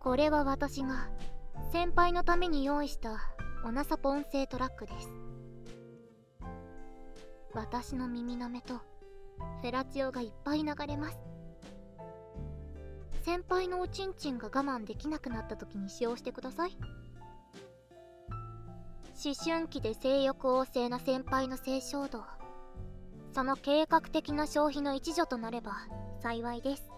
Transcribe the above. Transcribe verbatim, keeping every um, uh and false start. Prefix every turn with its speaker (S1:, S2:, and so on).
S1: これは私が先輩のために用意したオナサポ音声トラックです。私の耳の目とフェラチオがいっぱい流れます。先輩のおちんちんが我慢できなくなった時に使用してください。思春期で性欲旺盛な先輩の性衝動、その計画的な消費の一助となれば幸いです。